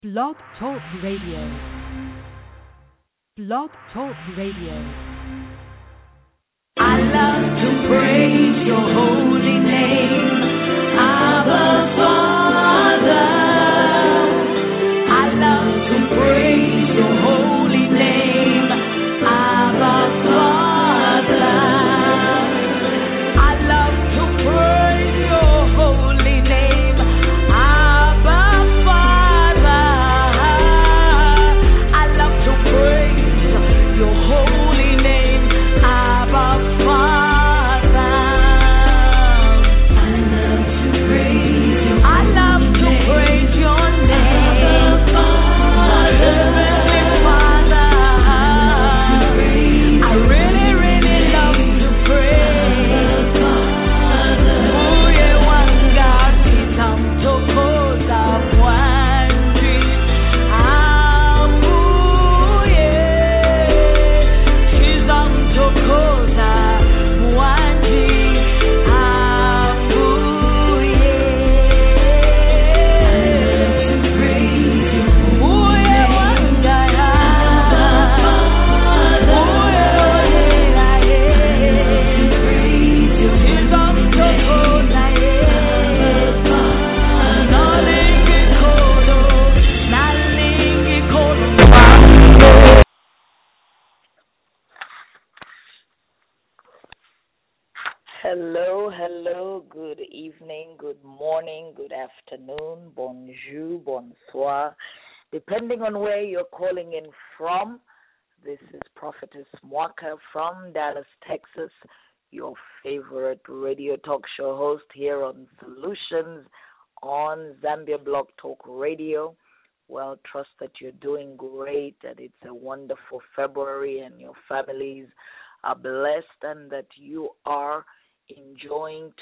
Blog Talk Radio. Blog Talk Radio. I love to praise your holy name, Abba Father. I love to praise your holy name, Abba Father. I love to praise your holy name, Abba Father. I love to praise your holy name, Abba Father. I love to praise your name, Heavenly Father. I really, really love to praise. Uye wanga kitamtokoza mwanji. Amuye kitamtokoza mwanji. Uye wanga ya. Kitamtokoza nalingi kodo. Hello, good evening, good morning, good afternoon, bonjour, bonsoir, depending on where you're calling in from. This is Prophetess Mwaka from Dallas, Texas, your favorite radio talk show host here on Solutions on Zambia Blog Talk Radio. Well, trust that you're doing great, that it's a wonderful February and your families are blessed and that you are enjoying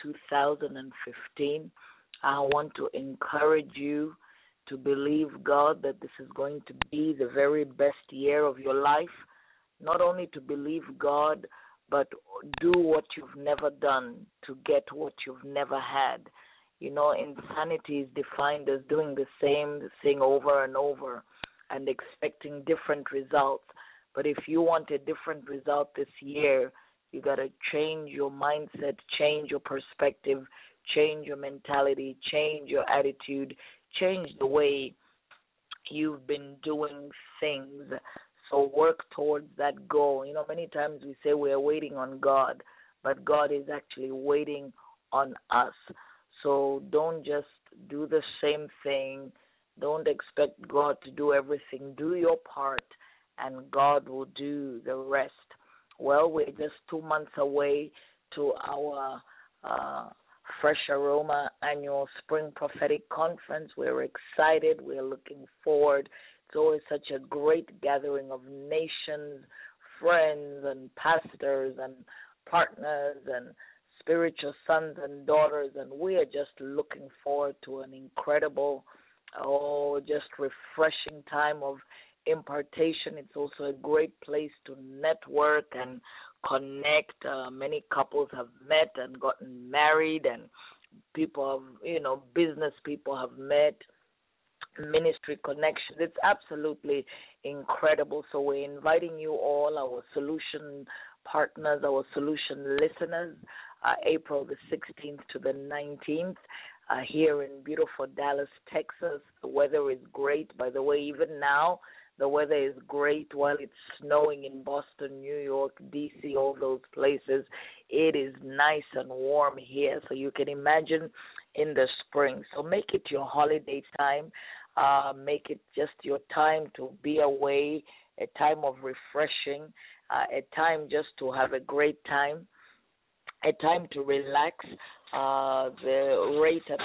2015. I want to encourage you to believe God that this is going to be the very best year of your life. Not only to believe God, but do what you've never done to get what you've never had. You know, insanity is defined as doing the same thing over and over and expecting different results. But if you want a different result this year, you got to change your mindset, change your perspective, change your mentality, change your attitude, change the way you've been doing things. So work towards that goal. You know, many times we say we are waiting on God, but God is actually waiting on us. So don't just do the same thing. Don't expect God to do everything. Do your part, and God will do the rest. Well, we're just 2 months away to our Fresh Aroma annual Spring Prophetic Conference. We're excited. We're looking forward. It's always such a great gathering of nations, friends, and pastors, and partners, and spiritual sons and daughters. And we are just looking forward to an incredible, just refreshing time of impartation. It's also a great place to network and connect. Many couples have met and gotten married, and people have, business people have met, ministry connections. It's absolutely incredible. So we're inviting you all, our solution partners, our solution listeners, April the 16th to the 19th. Here in beautiful Dallas, Texas. The weather is great. By the way, even now, the weather is great while it's snowing in Boston, New York, D.C., all those places. It is nice and warm here, so you can imagine in the spring. So make it your holiday time. Make it just your time to be away, a time of refreshing, a time just to have a great time, a time to relax. The rate at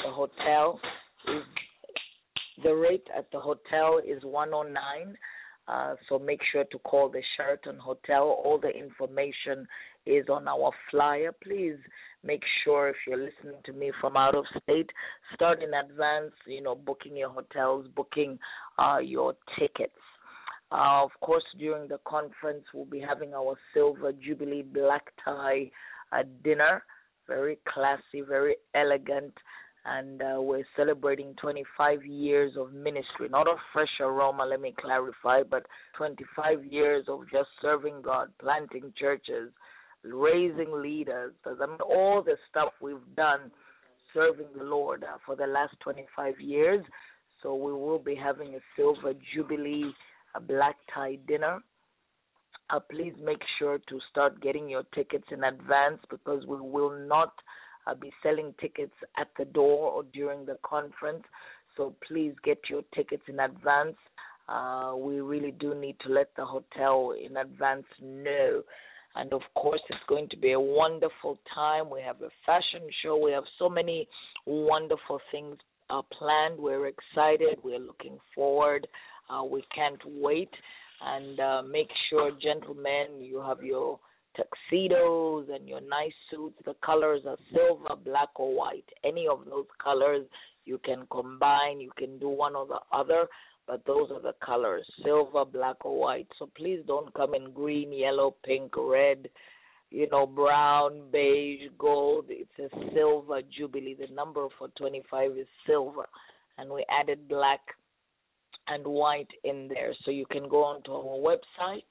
the hotel is $109. So make sure to call the Sheraton Hotel. All the information is on our flyer. Please make sure, if you're listening to me from out of state, start in advance, booking your hotels, booking your tickets. Of course, during the conference, we'll be having our Silver Jubilee black tie dinner. Very classy, very elegant, and we're celebrating 25 years of ministry, not of Fresh Aroma, let me clarify, but 25 years of just serving God, planting churches, raising leaders. I mean, all the stuff we've done serving the Lord for the last 25 years. So we will be having a Silver Jubilee, a black tie dinner. Please make sure to start getting your tickets in advance, because we will not be selling tickets at the door or during the conference. So please get your tickets in advance. We really do need to let the hotel in advance know. And of course, it's going to be a wonderful time. We have a fashion show. We have so many wonderful things planned. We're excited. We're looking forward. We can't wait. And make sure, gentlemen, you have your tuxedos and your nice suits. The colors are silver, black, or white. Any of those colors you can combine. You can do one or the other, but those are the colors, silver, black, or white. So please don't come in green, yellow, pink, red, brown, beige, gold. It's a Silver Jubilee. The number for 25 is silver, and we added black and white in there. So you can go onto our website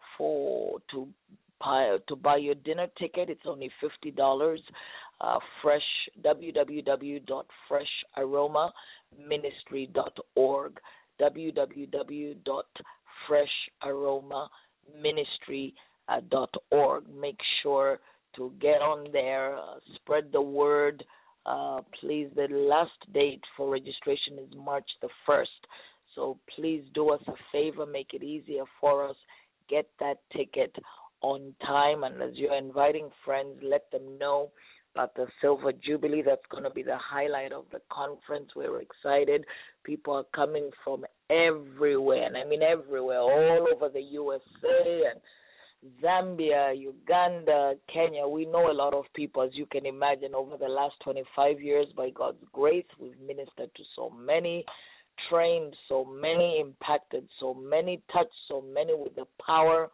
to buy your dinner ticket. It's only $50. www.fresharomaministry.org. www.fresharomaministry.org. Make sure to get on there, spread the word. Please, the last date for registration is March the 1st. So please do us a favor, make it easier for us. Get that ticket on time, and as you're inviting friends, let them know about the Silver Jubilee. That's going to be the highlight of the conference. We're excited. People are coming from everywhere, and I mean everywhere, all over the USA and Zambia, Uganda, Kenya. We know a lot of people, as you can imagine. Over the last 25 years, by God's grace, we've ministered to so many, trained so many, impacted so many, touched so many with the power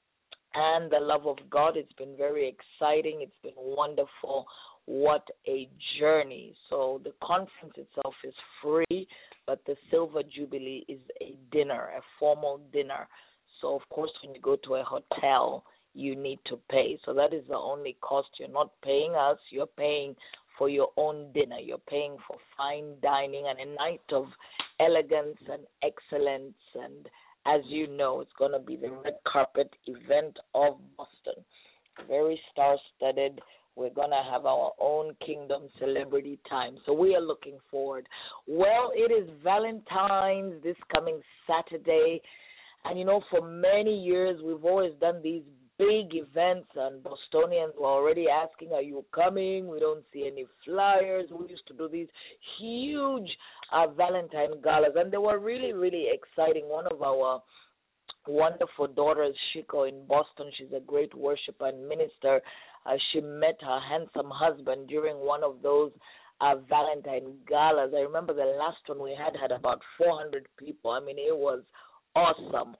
and the love of God. It's been very exciting. It's been wonderful. What a journey. So the conference itself is free, but the Silver Jubilee is a dinner, a formal dinner. So, of course, when you go to a hotel, you need to pay. So that is the only cost. You're not paying us. You're paying for your own dinner. You're paying for fine dining and a night of elegance and excellence. And as you know, it's going to be the red carpet event of Boston. Very star-studded. We're going to have our own kingdom celebrity time. So we are looking forward. Well, it is Valentine's this coming Saturday. And, for many years we've always done these big events, and Bostonians were already asking, are you coming? We don't see any flyers. We used to do these huge Valentine galas, and they were really, really exciting. One of our wonderful daughters, Shiko, in Boston, she's a great worshiper and minister. She met her handsome husband during one of those Valentine galas. I remember the last one we had about 400 people. I mean, it was awesome,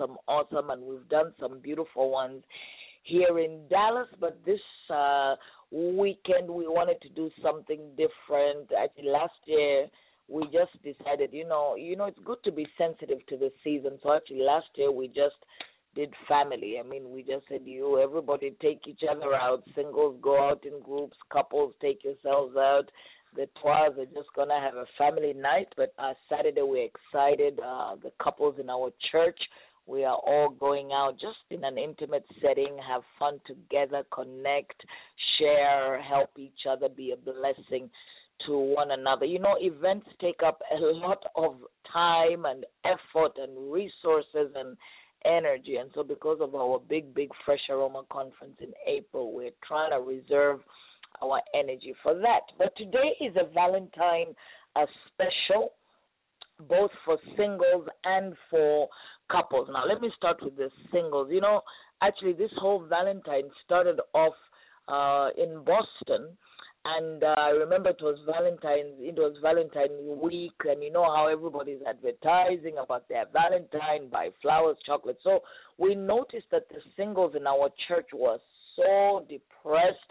and we've done some beautiful ones here in Dallas, but this weekend we wanted to do something different. Actually, last year we just decided, it's good to be sensitive to the season. So actually last year we just did family. I mean, we just said, everybody take each other out. Singles go out in groups, couples take yourselves out. The Twas are just going to have a family night, but Saturday we're excited. The couples in our church, we are all going out just in an intimate setting, have fun together, connect, share, help each other, be a blessing to one another. Events take up a lot of time and effort and resources and energy, and so because of our big Fresh Aroma conference in April, we're trying to reserve our energy for that. But today is a Valentine special, both for singles and for couples. Now, let me start with the singles. Actually, this whole Valentine started off in Boston, and I remember it was Valentine week, and you know how everybody's advertising about their Valentine, buy flowers, chocolate. So we noticed that the singles in our church were so depressed,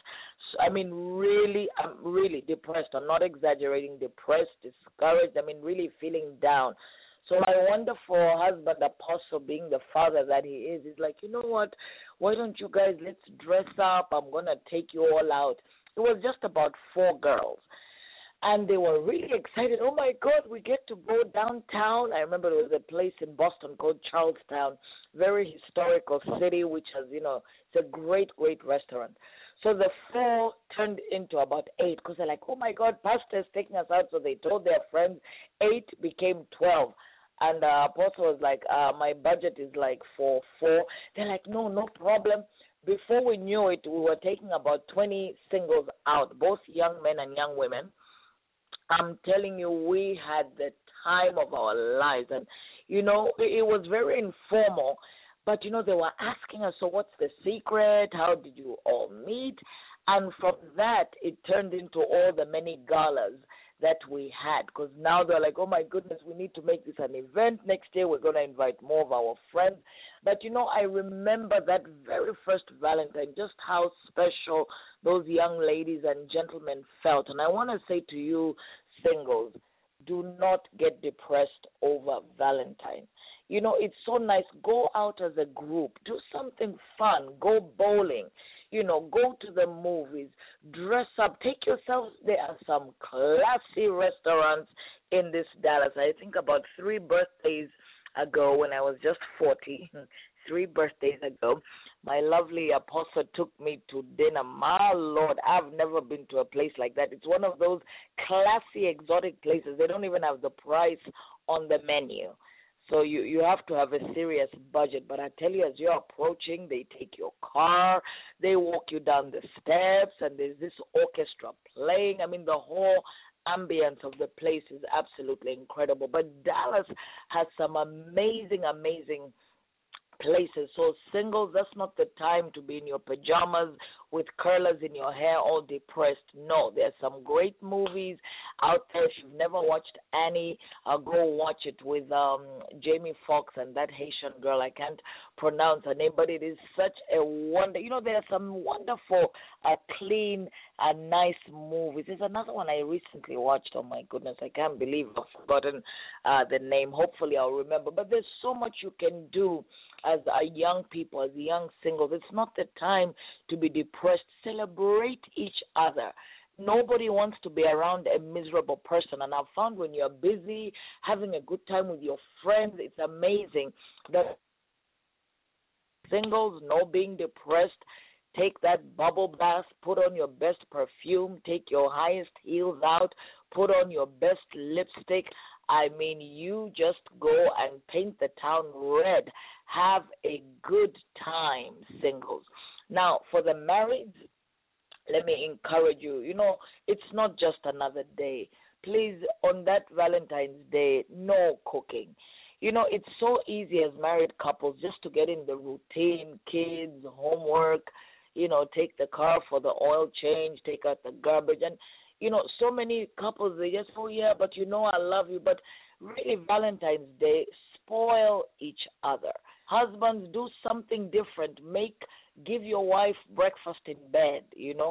really, I'm really depressed. I'm not exaggerating. Depressed, discouraged. Really feeling down. So my wonderful husband, Apostle, being the father that he is like, you know what? Why don't you guys, let's dress up. I'm going to take you all out. It was just about 4 girls. And they were really excited. Oh, my God, we get to go downtown. I remember there was a place in Boston called Charlestown, very historical city, which has, it's a great, great restaurant. So the 4 turned into about 8 because they're like, oh, my God, pastor's taking us out. So they told their friends. 8 became 12. And Apostle was like, my budget is like for 4. They're like, no problem. Before we knew it, we were taking about 20 singles out, both young men and young women. I'm telling you, we had the time of our lives. And, it was very informal. But, they were asking us, so what's the secret? How did you all meet? And from that, it turned into all the many galas that we had, because now they're like, oh, my goodness, we need to make this an event. Next year, we're going to invite more of our friends. But, I remember that very first Valentine, just how special those young ladies and gentlemen felt. And I want to say to you, singles, do not get depressed over Valentine. It's so nice. Go out as a group. Do something fun. Go bowling. Go to the movies. Dress up. Take yourselves. There are some classy restaurants in this Dallas. I think about 3 birthdays ago when I was just 40, 3 birthdays ago, my lovely Apostle took me to dinner. My Lord, I've never been to a place like that. It's one of those classy, exotic places. They don't even have the price on the menu. So you have to have a serious budget. But I tell you, as you're approaching, they take your car, they walk you down the steps, and there's this orchestra playing. The whole ambience of the place is absolutely incredible. But Dallas has some amazing, amazing places. So singles, that's not the time to be in your pajamas with curlers in your hair all depressed. No, there's some great movies out there. If you've never watched Annie, go watch it with Jamie Foxx and that Haitian girl. I can't pronounce her name, but it is such a wonder. There are some wonderful, clean, nice movies. There's another one I recently watched. Oh, my goodness, I can't believe I've forgotten the name. Hopefully I'll remember. But there's so much you can do as young people, as young singles. It's not the time to be depressed. Celebrate each other. Nobody wants to be around a miserable person. And I've found when you're busy, having a good time with your friends, it's amazing. That singles, no being depressed. Take that bubble bath, put on your best perfume, take your highest heels out, put on your best lipstick. You just go and paint the town red. Have a good time, singles. Now, for the married, let me encourage you. It's not just another day. Please, on that Valentine's Day, no cooking. It's so easy as married couples just to get in the routine, kids, homework, take the car for the oil change, take out the garbage. And, so many couples, they just, oh, yeah, but I love you. But really, Valentine's Day, spoil each other. Husbands, do something different. Give your wife breakfast in bed,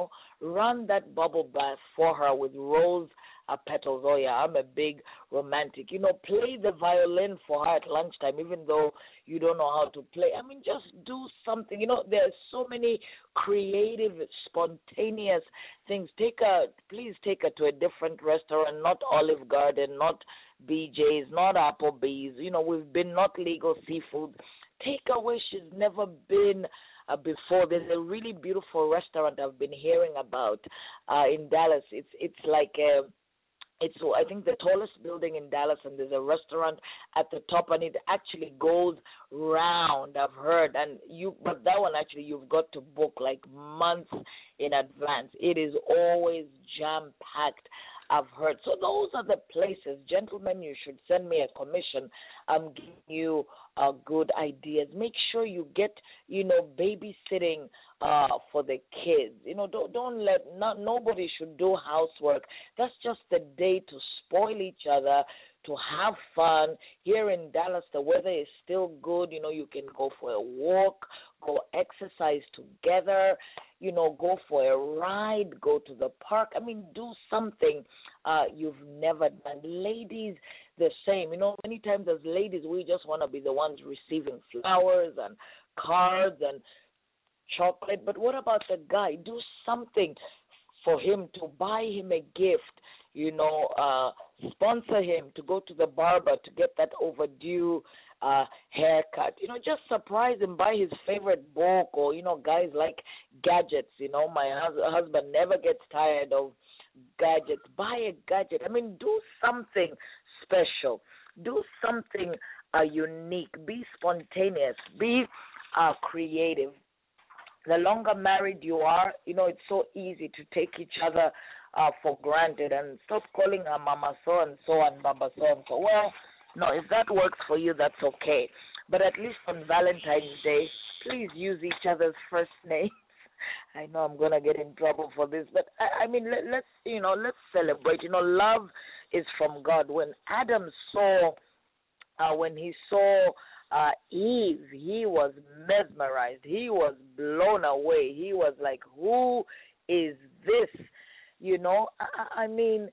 Run that bubble bath for her with rose petals. Oh, yeah, I'm a big romantic. Play the violin for her at lunchtime, even though you don't know how to play. Just do something. There's so many creative, spontaneous things. Please take her to a different restaurant, not Olive Garden, not BJ's, not Applebee's. We've been not Legal Seafood. Take her where she's never been before. There's a really beautiful restaurant I've been hearing about in Dallas. It's like it's, I think, the tallest building in Dallas, and there's a restaurant at the top, and it actually goes round, I've heard. But that one, actually, you've got to book like months in advance. It is always jam-packed, I've heard. So those are the places. Gentlemen, you should send me a commission. I'm giving you good ideas. Make sure you get, babysitting for the kids. Don't let, nobody should do housework. That's just the day to spoil each other, to have fun. Here in Dallas, the weather is still good. You can go for a walk, go exercise together. go for a ride, go to the park. I mean, do something you've never done. Ladies, the same. Many times as ladies, we just want to be the ones receiving flowers and cards and chocolate. But what about the guy? Do something for him, to buy him a gift, sponsor him to go to the barber to get that overdue haircut. Just surprise him, buy his favorite book, or, guys like gadgets. My husband never gets tired of gadgets. Buy a gadget. I mean, do something special. Do something unique. Be spontaneous. Be creative. The longer married you are, it's so easy to take each other for granted and stop calling her Mama so-and-so and Baba so-and-so. Well, no, if that works for you, that's okay. But at least on Valentine's Day, please use each other's first names. I know I'm going to get in trouble for this, but I mean, let's celebrate. Love is from God. When Adam saw, when he saw Eve, he was mesmerized. He was blown away. He was like, who is this? I mean,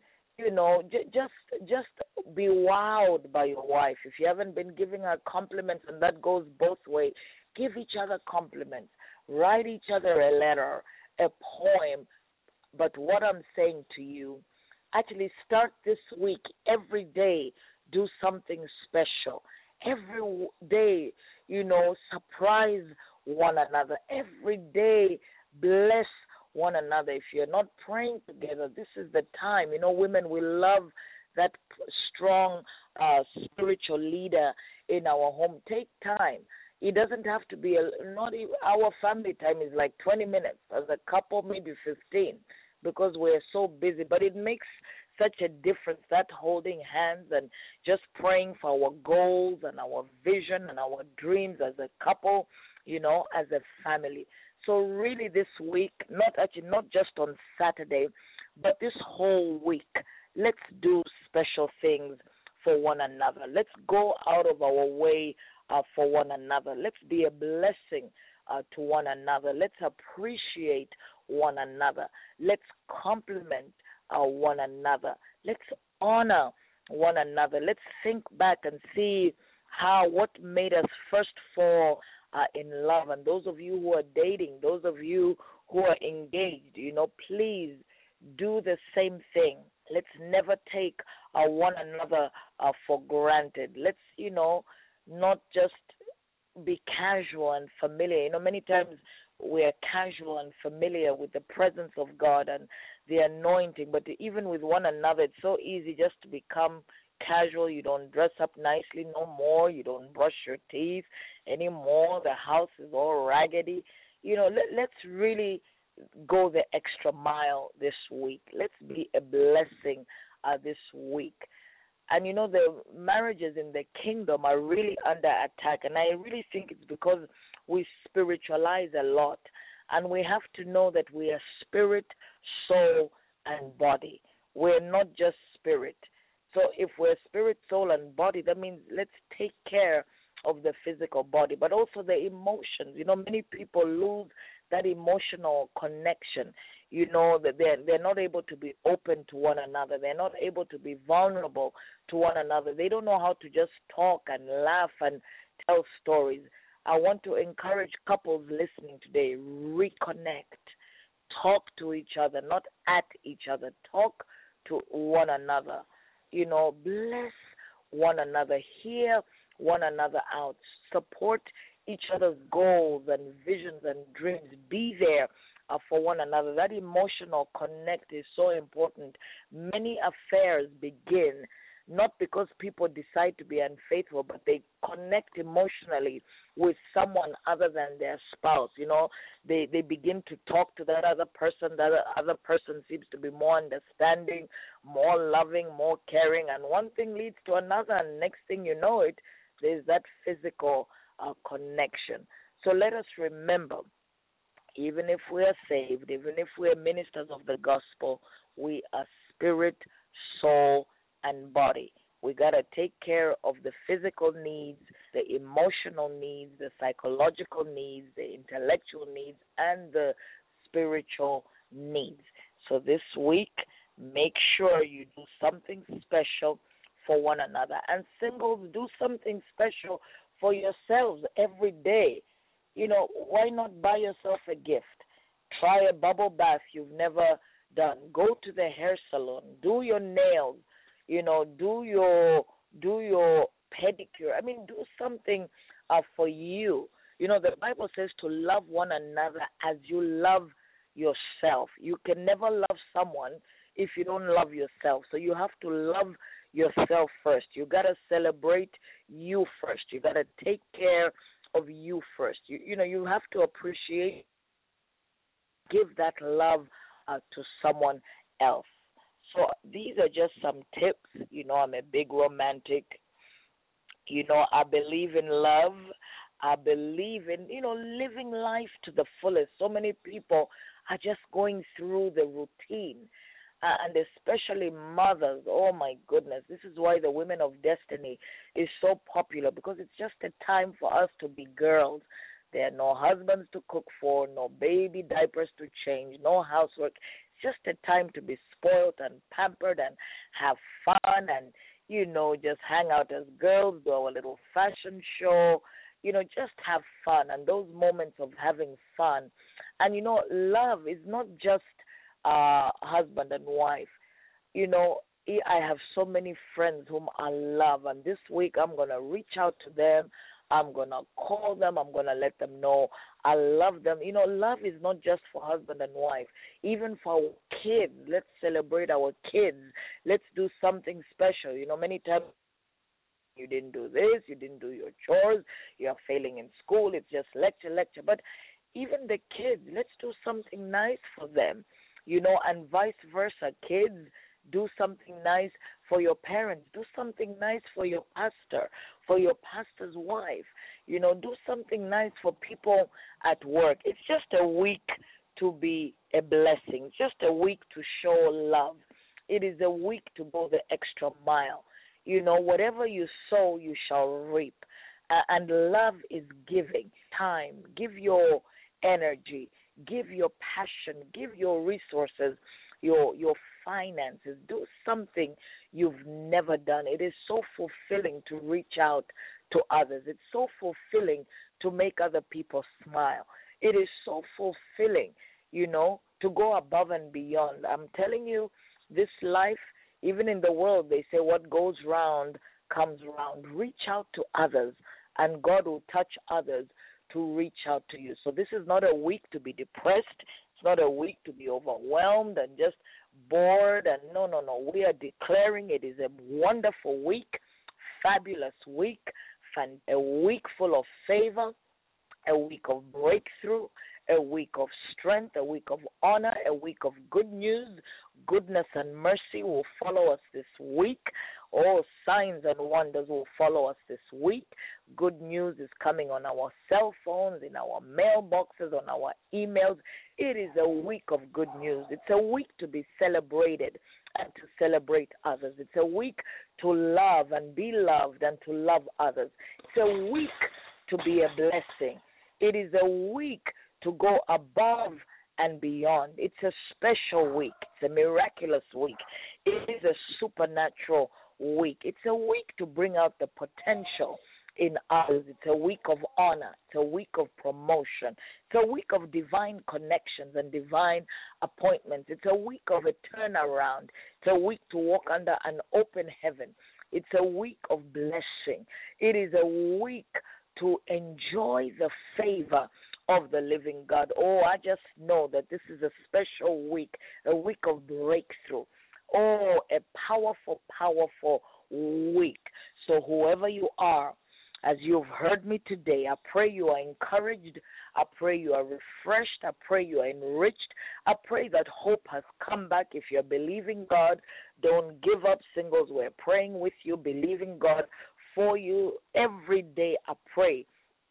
just be wowed by your wife. If you haven't been giving her compliments, and that goes both ways, give each other compliments. Write each other a letter, a poem. But what I'm saying to you, actually start this week, every day, do something special. Every day, surprise one another. Every day, bless one another. If you're not praying together, this is the time. Women, we love that strong spiritual leader in our home. Take time. It doesn't have to be not even, our family time is like 20 minutes. As a couple, maybe 15, because we're so busy. But it makes such a difference, that holding hands and just praying for our goals and our vision and our dreams as a couple, as a family. So really this week, not just on Saturday, but this whole week, let's do special things for one another. Let's go out of our way for one another. Let's be a blessing to one another. Let's appreciate one another. Let's compliment one another. Let's honor one another. Let's think back and see what made us first fall in love. And those of you who are dating, those of you who are engaged, please do the same thing. Let's never take one another for granted. Let's, not just be casual and familiar. Many times we're casual and familiar with the presence of God and the anointing, but even with one another, it's so easy just to become casual. You don't dress up nicely no more. You don't brush your teeth anymore. The house is all raggedy. Let's really go the extra mile this week. Let's be a blessing this week. And the marriages in the kingdom are really under attack, and I really think it's because we spiritualize a lot, and we have to know that we are spirit, soul, and body. We're not just spirit. So if we're spirit, soul, and body, that means let's take care of the physical body, but also the emotions. Many people lose that emotional connection. That they're not able to be open to one another. They're not able to be vulnerable to one another. They don't know how to just talk and laugh and tell stories. I want to encourage couples listening today, reconnect. Talk to each other, not at each other. Talk to one another. Bless one another. Hear one another out. Support each other's goals and visions and dreams. Be there for one another. That emotional connect is so important. Many affairs begin not because people decide to be unfaithful, but they connect emotionally with someone other than their spouse. They begin to talk to that other person. That other person seems to be more understanding, more loving, more caring, and one thing leads to another, and next thing you know it, there's that physical connection. So let us remember, even if we are saved, even if we are ministers of the gospel, we are spirit, soul, and body. We got to take care of the physical needs, the emotional needs, the psychological needs, the intellectual needs, and the spiritual needs. So this week, make sure you do something special for one another. And singles, do something special for yourselves every day. Why not buy yourself a gift? Try a bubble bath you've never done. Go to the hair salon. Do your nails. Do your pedicure. Do something for you. The Bible says to love one another as you love yourself. You can never love someone if you don't love yourself. So you have to love yourself first. You got to celebrate you first. You got to take care of you first. You have to appreciate, give that love to someone else. So these are just some tips. I'm a big romantic. I believe in love. I believe in, living life to the fullest. So many people are just going through the routine, and especially mothers. Oh, my goodness. This is why the Women of Destiny is so popular, because it's just a time for us to be girls. There are no husbands to cook for, no baby diapers to change, no housework. It's just a time to be spoiled and pampered and have fun and, just hang out as girls, do our little fashion show, just have fun. And those moments of having fun. And, love is not just husband and wife. I have so many friends whom I love, and this week I'm going to reach out to them. I'm going to call them. I'm going to let them know I love them. Love is not just for husband and wife. Even for our kids, let's celebrate our kids. Let's do something special. Many times you didn't do this, you didn't do your chores, you're failing in school, it's just lecture. But even the kids, let's do something nice for them, and vice versa. Kids, do something nice for your parents. Do something nice for your pastor, for your pastor's wife. Do something nice for people at work. It's just a week to be a blessing. It's just a week to show love. It is a week to go the extra mile. Whatever you sow, you shall reap. And love is giving time. Give your energy. Give your passion. Give your resources, your finances. Do something you've never done. It is so fulfilling to reach out to others. It's so fulfilling to make other people smile. It is so fulfilling, to go above and beyond. I'm telling you, this life, even in the world, they say what goes round comes round. Reach out to others, and God will touch others to reach out to you. So this is not a week to be depressed. It's not a week to be overwhelmed and just bored. And no. We are declaring it is a wonderful week, fabulous week, a week full of favor, a week of breakthrough, a week of strength, a week of honor, a week of good news. Goodness and mercy will follow us this week. All signs and wonders will follow us this week. Good news is coming on our cell phones, in our mailboxes, on our emails. It is a week of good news. It's a week to be celebrated and to celebrate others. It's a week to love and be loved and to love others. It's a week to be a blessing. It is a week to go above and beyond. It's a special week. It's a miraculous week. It is a supernatural week. It's a week to bring out the potential in others. It's a week of honor. It's a week of promotion. It's a week of divine connections and divine appointments. It's a week of a turnaround. It's a week to walk under an open heaven. It's a week of blessing. It is a week to enjoy the favor of the living God. Oh, I just know that this is a special week, a week of breakthrough. Oh, a powerful, powerful week. So whoever you are, as you've heard me today, I pray you are encouraged. I pray you are refreshed. I pray you are enriched. I pray that hope has come back. If you're believing God, don't give up. Singles, we're praying with you, believing God for you. Every day I pray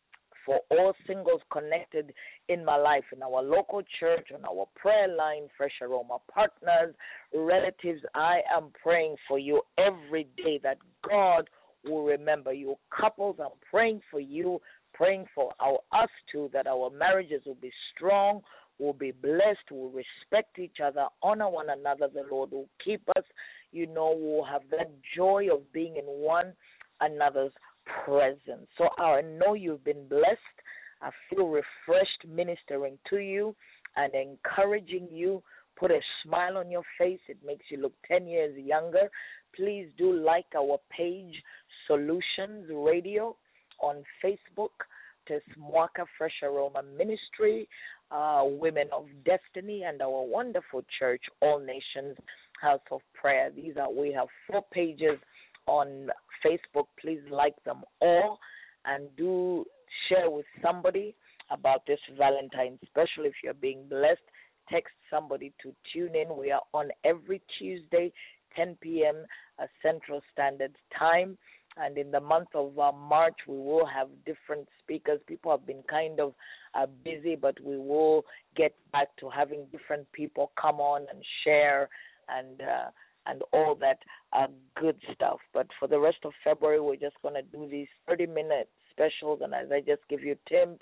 for all singles connected in my life, in our local church, on our prayer line, Fresh Aroma partners, relatives. I am praying for you every day that God will remember you. Couples, I'm praying for you, praying for us too, that our marriages will be strong, We'll be blessed. We'll respect each other, honor one another. The Lord will keep us. We'll have that joy of being in one another's presence. So I know you've been blessed. I feel refreshed ministering to you and encouraging you. Put a smile on your face. It makes you look 10 years younger. Please do like our page, Solutions Radio, on Facebook. Tis Mwaka Fresh Aroma Ministry, Women of Destiny, and our wonderful church, All Nations House of Prayer. We have 4 pages on Facebook. Please like them all and do share with somebody about this Valentine's special. If you're being blessed, text somebody to tune in. We are on every Tuesday, 10 p.m. Central Standard Time. And in the month of March, we will have different speakers. People have been kind of busy, but we will get back to having different people come on and share and all that good stuff. But for the rest of February, we're just going to do these 30-minute specials. And as I just give you tips,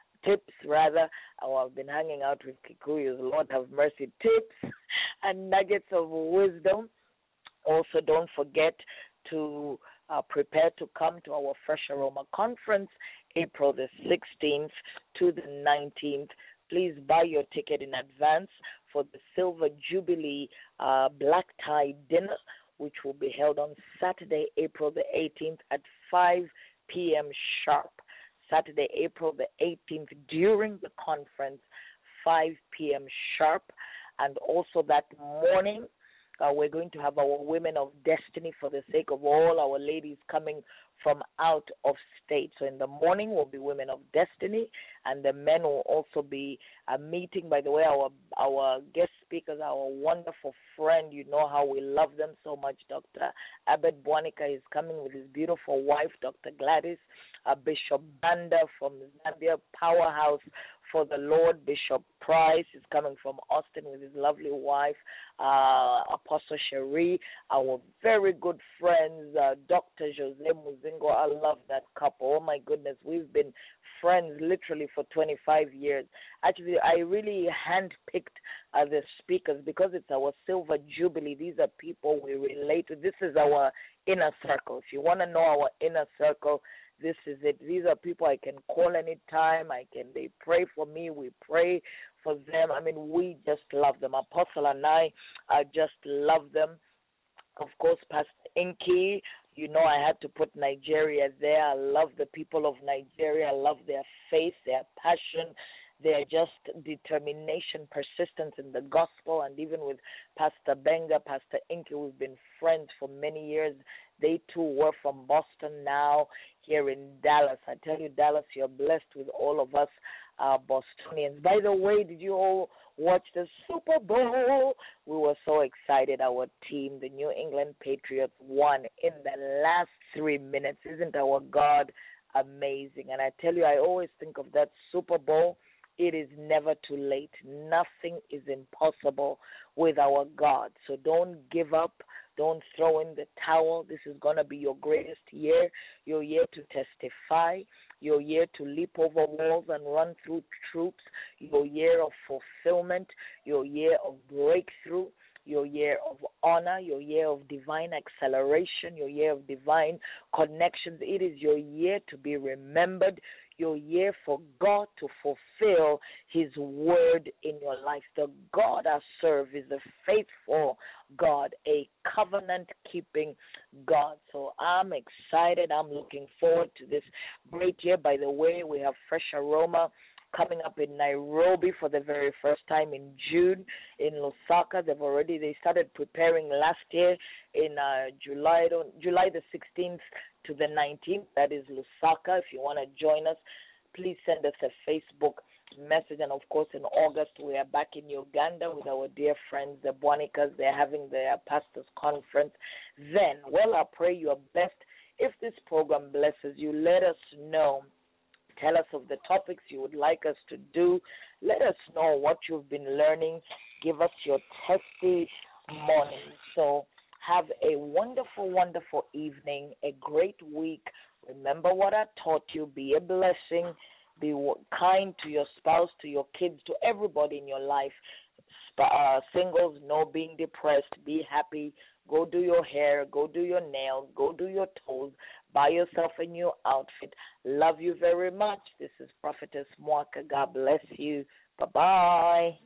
I've been hanging out with Kikuyus, Lord have mercy, tips and nuggets of wisdom. Also, don't forget to prepare to come to our Fresh Aroma Conference, April the 16th to the 19th. Please buy your ticket in advance for the Silver Jubilee Black Tie Dinner, which will be held on Saturday, April the 18th at 5 p.m. sharp. Saturday, April the 18th during the conference, 5 p.m. sharp. And also that morning, we're going to have our Women of Destiny for the sake of all our ladies coming from out of state. So in the morning will be Women of Destiny, and the men will also be meeting. By the way, our guest speakers, our wonderful friend, you know how we love them so much. Dr. Abed Bwanika is coming with his beautiful wife, Dr. Gladys. Bishop Banda from Zambia, Powerhouse for the Lord. Bishop Price is coming from Austin with his lovely wife, Apostle Cherie. Our very good friends, Dr. Jose Muzingo. I love that couple. Oh, my goodness. We've been friends literally for 25 years. Actually, I really handpicked the speakers because it's our Silver Jubilee. These are people we relate to. This is our inner circle. If you want to know our inner circle, this is it. These are people I can call anytime. They pray for me. We pray for them. I mean, we just love them. Apostle and I just love them. Of course, Pastor Inky, I had to put Nigeria there. I love the people of Nigeria. I love their faith, their passion, their just determination, persistence in the gospel. And even with Pastor Benga, Pastor Inky, we've been friends for many years. They too were from Boston, now here in Dallas. I tell you, Dallas, you're blessed with all of us Bostonians. By the way, did you all watch the Super Bowl? We were so excited. Our team, the New England Patriots, won in the last 3 minutes. Isn't our God amazing? And I tell you, I always think of that Super Bowl. It is never too late. Nothing is impossible with our God. So don't give up. Don't throw in the towel. This is going to be your greatest year, your year to testify, your year to leap over walls and run through troops, your year of fulfillment, your year of breakthrough, your year of honor, your year of divine acceleration, your year of divine connections. It is your year to be remembered, your year for God to fulfill His word in your life. The God I serve is a faithful God, a covenant-keeping God. So I'm excited. I'm looking forward to this great year. By the way, we have Fresh Aroma coming up in Nairobi for the very first time in June. In Lusaka, they started preparing last year in July the 16th to the 19th. That is Lusaka. If you want to join us, please send us a Facebook message. And of course, in August, we are back in Uganda with our dear friends, the Bwanikas. They're having their pastors' conference. Then, I pray you are blessed. If this program blesses you, let us know. Tell us of the topics you would like us to do. Let us know what you've been learning. Give us your testimony. So have a wonderful, wonderful evening, a great week. Remember what I taught you. Be a blessing. Be kind to your spouse, to your kids, to everybody in your life. Singles, no being depressed. Be happy. Go do your hair. Go do your nails. Go do your toes. Buy yourself a new outfit. Love you very much. This is Prophetess Mwaka. God bless you. Bye-bye.